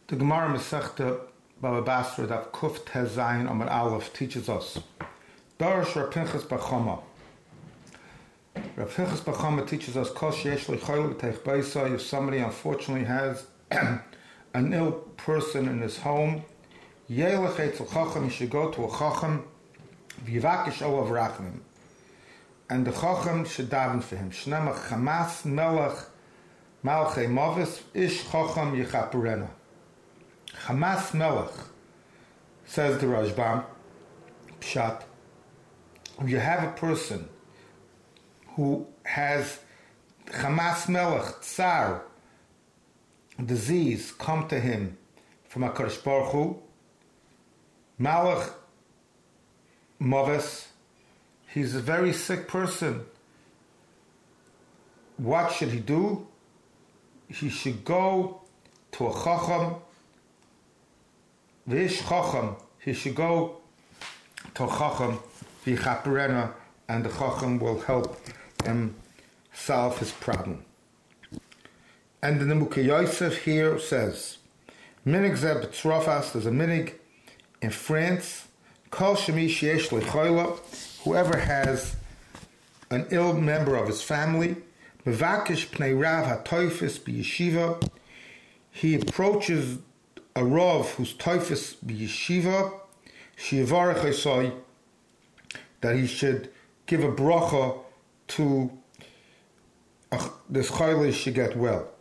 The Gemara Masechta Baba Basra Daf Kuf Tez Zayin Amar Aleph teaches us Darash Rav Pinchas bar Chama. Rav Pinchas bar Chama teaches us Kol sheyesh lo chayil b'teich baisa. If somebody unfortunately has an ill person in his home, Yelech etzel chacham, he should go to a chacham v'yivakish olav rachamim, and the chacham should daven for him. Shnema Chamas Melech Malchei Movis Ish Chacham Yechaperena. Chamas Melech, says the Rashbam, Pshat, you have a person who has Chamas Melech, Tsar, disease, come to him from HaKadosh Baruch Hu, Malach Moves, he's a very sick person. What should he do? He should go to a Chacham, Vish Chacham, he should go to a Chacham, V'chaperena, and the Chacham will help him solve his problem. And the Nemukei Yosef here says, Minig Zeh B'tzrofas, there's a minig in France, Kol Shemi Sheyesh L'Choila, whoever has an ill member of his family, Mevakish Pnei Rav HaToifis B'Yeshiva, he approaches a Rav who's Toifis B'Yeshiva, Sheyivarech Esoi, that he should give a bracha to this Choyle should get well.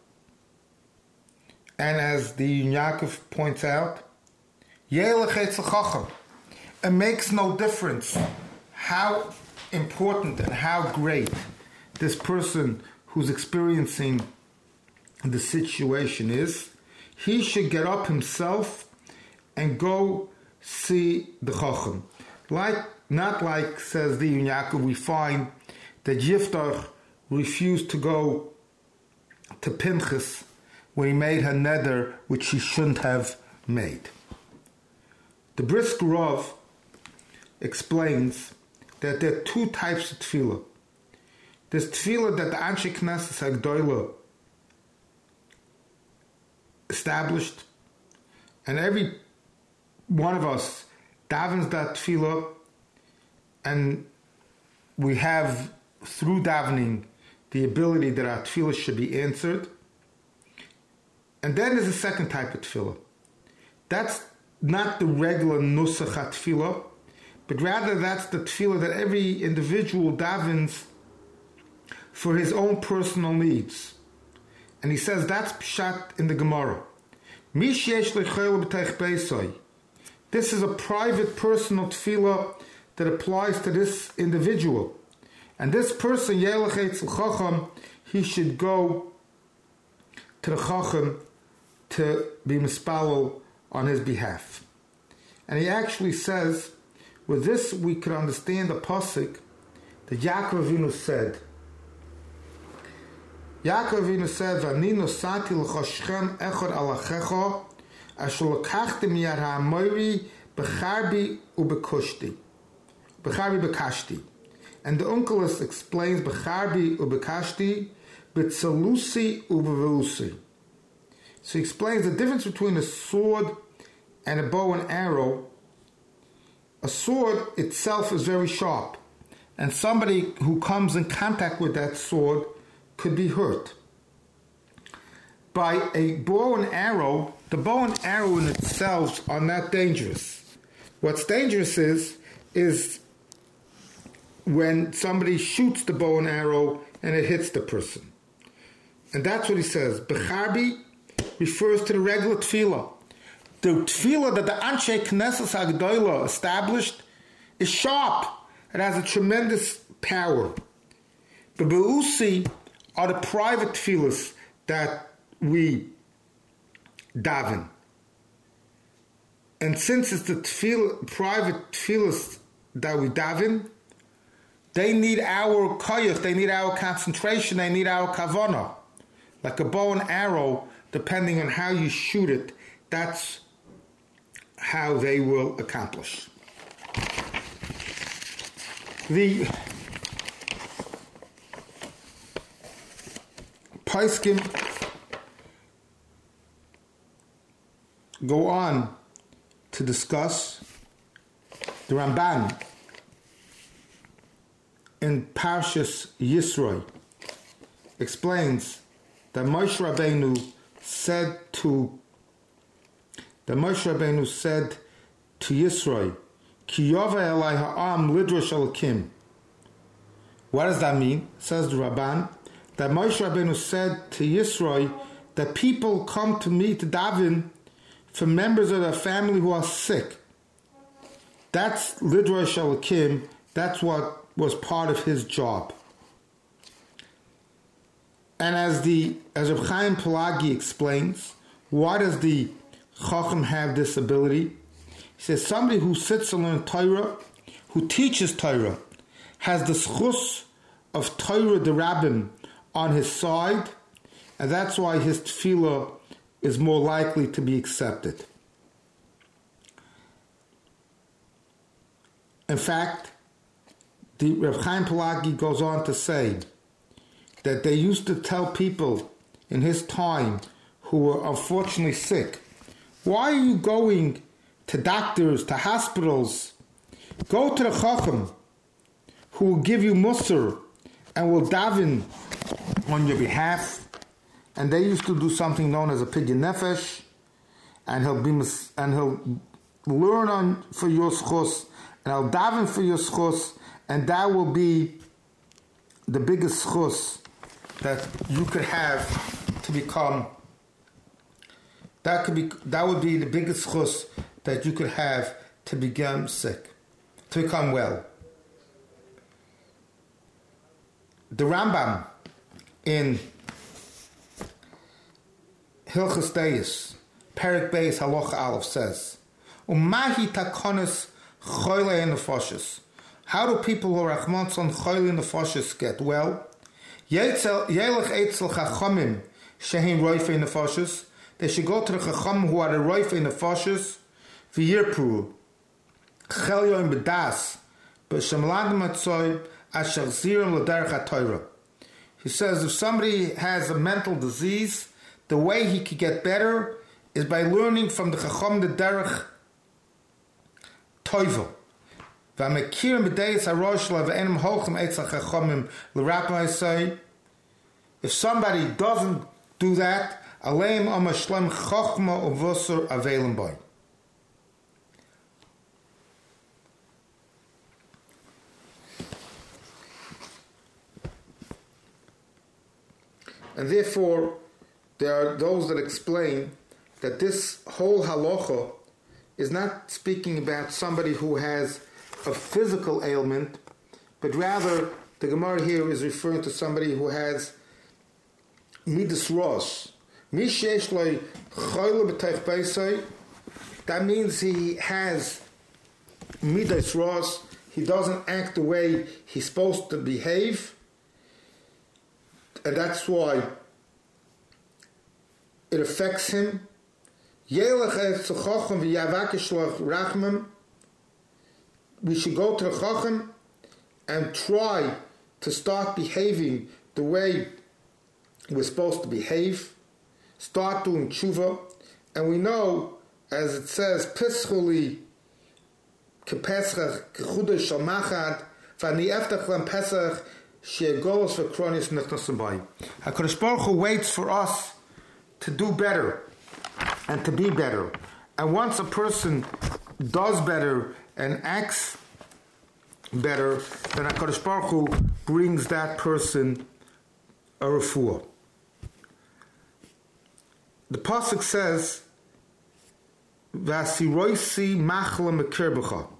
And as the Yaakov points out, Yelech etzel chacham, it makes no difference how important and how great this person who's experiencing the situation is. He should get up himself and go see the chacham. Not like, says the Yaakov, we find that Yiftach refused to go to Pinchas when he made her neder, which she shouldn't have made. The Brisker Rav explains that there are two types of tefillah. There's tefillah that the Anshe Knesset HaGdolah established, and every one of us davens that tefillah, and we have, through davening, the ability that our tefillah should be answered. And then there's a second type of tefillah. That's not the regular nusach tefillah, but rather that's the tefillah that every individual davens for his own personal needs. And he says that's pshat in the Gemara. Mi sheyesh l'chayil b'teich beisoi. This is a private personal tefillah that applies to this individual. And this person, Yelech etzel chacham, he should go to the chacham to be mispalel on his behalf. And he actually says, with this we could understand the pasuk that Yaakov Avinu said. Yaakov Avinu said, "V'ani nosati l'choshchem echad alachecha, asher lekachtem yad ha'amori b'charbi u'bekushti, b'charbi b'kashti." And the Onkelos explains b'charbi u'bekashti, b'tzelusi u'beveusi. So he explains the difference between a sword and a bow and arrow. A sword itself is very sharp, and somebody who comes in contact with that sword could be hurt. By a bow and arrow, the bow and arrow in itself are not dangerous. What's dangerous is when somebody shoots the bow and arrow and it hits the person. And that's what he says. Becharbi refers to the regular tefillah. The tefillah that the Anshe Knesset HaGdolah established is sharp. It has a tremendous power. The Beusi are the private tefillahs that we daven. And since it's the private tefillahs that we daven, they need our koyach, they need our concentration, they need our kavanah. Like a bow and arrow, depending on how you shoot it, that's how they will accomplish. The Paiskim go on to discuss the Ramban in Parshas Yisro explains that Moshe Rabbeinu said to Yisro, Ki yova elai ha'am lidrosh elokim. What does that mean? Says the Rabban, that Moshe Rabbeinu said to Yisro that people come to me to daven for members of their family who are sick. That's lidrosh elokim. That's what was part of his job. And as Reb Chaim Pelagi explains, why does the Chacham have this ability? He says somebody who sits and learns Torah, who teaches Torah, has the schus of Torah the Rabbim on his side, and that's why his tefillah is more likely to be accepted. In fact, the Reb Chaim Pelagi goes on to say that they used to tell people in his time who were unfortunately sick, why are you going to doctors, to hospitals? Go to the Chacham who will give you musar and will daven on your behalf. And they used to do something known as a pidyon nefesh, and he'll learn for your schos, and he'll daven for your schos, and that will be the biggest schos that you could have to become. That would be the biggest schus that you could have to become sick, to become well. The Rambam in Hilchos Deis, Perek Beis Halacha Aleph says, "Umahi takonis choyle nefashos." How do people who are Rachmana litzlan choyle nefashos get well? Yelech etzel chachamim shehin roifei nefashos. They should go to the Chacham who are the roifei nefashos v'yirpru chelyoim b'das b'shemladim atzoy asher zirim l'derech haTorah. He says if somebody has a mental disease, the way he could get better is by learning from the Chacham the derech Toivel. V'amekirim b'deis harosh la v'enim holchem etzel chachamim l'rappa say. If somebody doesn't do that, aleim amashlem chachma uvosur avelim boy. And therefore, there are those that explain that this whole halacha is not speaking about somebody who has a physical ailment, but rather the Gemara here is referring to somebody who has midas ros. That means he has midas ros. He doesn't act the way he's supposed to behave, and that's why it affects him. We should go to the Chacham and try to start behaving the way we're supposed to behave. Start doing tshuva. And we know, as it says, Pischuli kepeschach kechudah shalmachad v'ani eftach lem pesach she'golos v'kronis nichnasim bay. HaKadosh Baruch Hu waits for us to do better and to be better. And once a person does better and acts better, then HaKadosh Baruch Hu brings that person a refuah. The pasuk says, "Vasiroisi machla mekirbecha."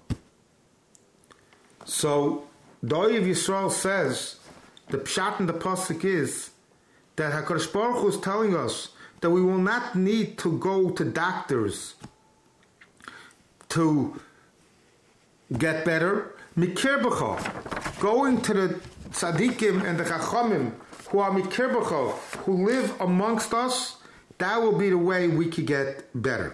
So the Oyev Yisrael says, the pshat in the pasuk is that HaKadosh Baruch Hu is telling us that we will not need to go to doctors to get better. Mikirbecha, going to the tzaddikim and the chachamim who are mikirbecha, who live amongst us, that will be the way we could get better.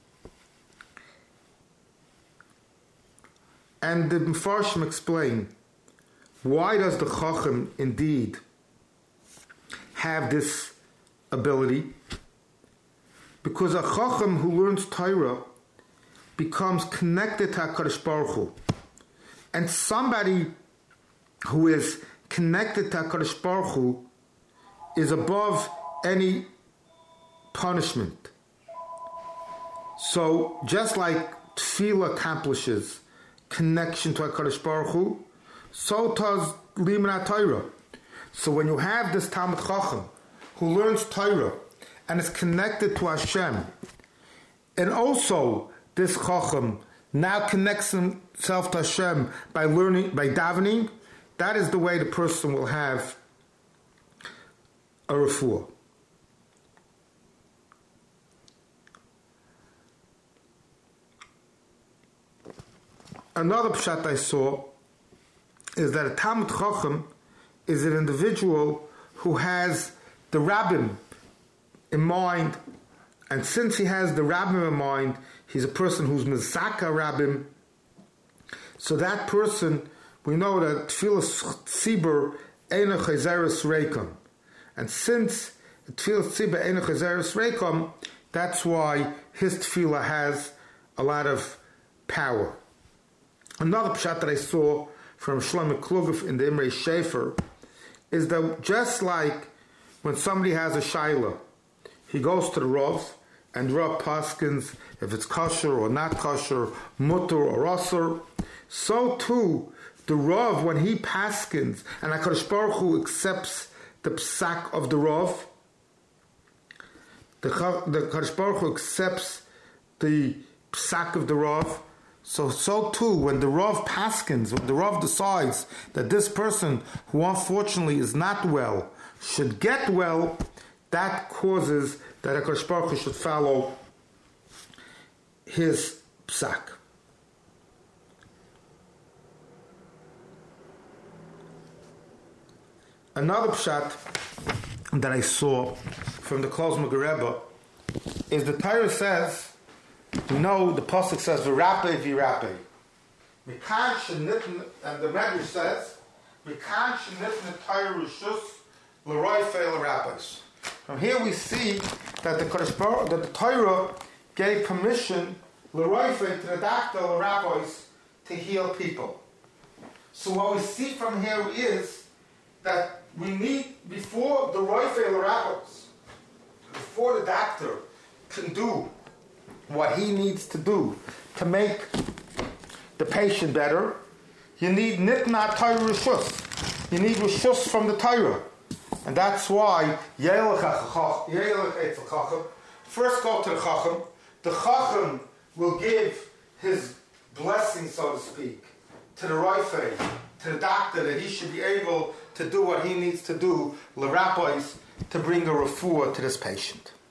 And the Mefarshim explain, why does the chacham indeed have this ability? Because a Chacham who learns Torah becomes connected to HaKadosh Baruch Hu. And somebody who is connected to HaKadosh Baruch Hu is above any punishment. So just like Tefillah accomplishes connection to HaKadosh Baruch Hu, so does Limud Torah. So when you have this Talmid Chacham who learns Torah and is connected to Hashem, and also this Chacham now connects himself to Hashem by learning, by davening, that is the way the person will have a refuah. Another pshat I saw is that a Talmid Chacham is an individual who has the Rabbim in mind, and since he has the Rabbim in mind, he's a person who's Mezaka Rabbim. So that person, we know that Tfilas Tzibur Eina Chazeres Reikom. And since Tfilas Tzibur Eina Chazeres Reikom, that's why his Tfilah has a lot of power. Another pshat that I saw from Shlomo Klugov in the Imrei Shefer is that just like when somebody has a shayla, he goes to the Rav, and Rav paskins if it's kosher or not kosher, mutter or asur. So too, the Rav, when he paskins, and HaKadosh Baruch Hu accepts the psak of the Rav, the HaKadosh Baruch Hu accepts the psak of the Rav. So too, when the Rav paskins, when the Rav decides that this person who unfortunately is not well should get well, that causes that HaKadosh Baruch Hu should follow his psak. Another pshat that I saw from the Klozmer Rebbe is the Torah says, we know the pasuk says v'rapei v'rapei. And the Rebbe says, "Mikan shenitne Torah rishus l'roifei l'rapes." From here we see that the Torah gave permission l'roifei to the doctor l'rabbis to heal people. So what we see from here is that we need, before the roifei l'rabbis, before the doctor can do what he needs to do to make the patient better, you need nitna Torah rishus. You need rishus from the Torah. And that's why first go to the Chacham. The Chacham will give his blessing, so to speak, to the roifei, to the doctor, that he should be able to do what he needs to do, l'rabbis, to bring a refuah to this patient.